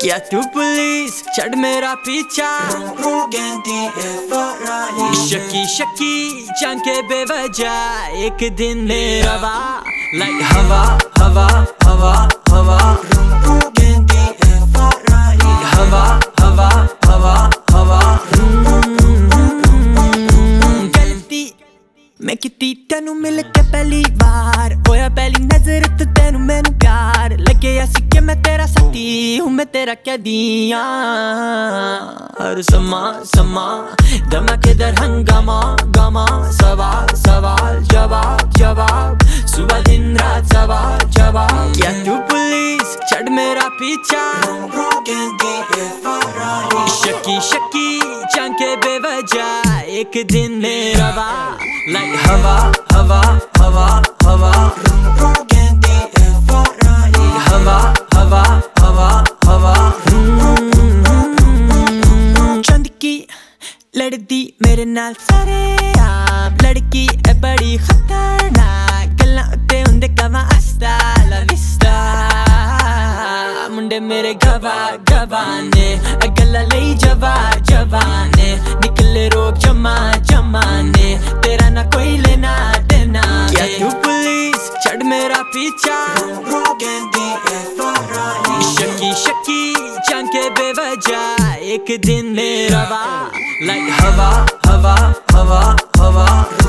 क्या तू पुलिस छड़ मेरा पीछा शकी शकी चंके बेवजह एक दिन मेरा वा लाइक हवा हवा हवा हवा हवा हवा हवा हवा गलती मैं किती तेनू मिल के पहली बार होया पहली नजर तो तेनू मैनू प्यार लगे ऐसी कि मैं तेरा साथी हूँ मैं तेरा कैदियां हर समा समा धमाकेदार हंगामा गामा सवाल सवाल जवाब जवाब सुबह दिन रात सवाल जवाब क्या तू पुलिस छड़ मेरा पीछा शकी शकी चंके बेवजह एक दिन मेरा वा लाइक हवा हवा हवा हवा हवा हवा हवा हवा चंद की लड़दी मेरे नाल सारे आप लड़की है बड़ी खतरनाक गल्लां उत्ते हुंदे कवां आस्ता ला विस्ता मुंडे मेरे गवा गवाने गल्लां लई जवा जवाने निकले रोक जमा जमाने तेरा ना कोई लेना देना क्या तू पुलिस छड़ मेरा पीछा शकी शकी चंके बेवजह एक दिन मेरा वा लाइक हवा हवा हवा हवा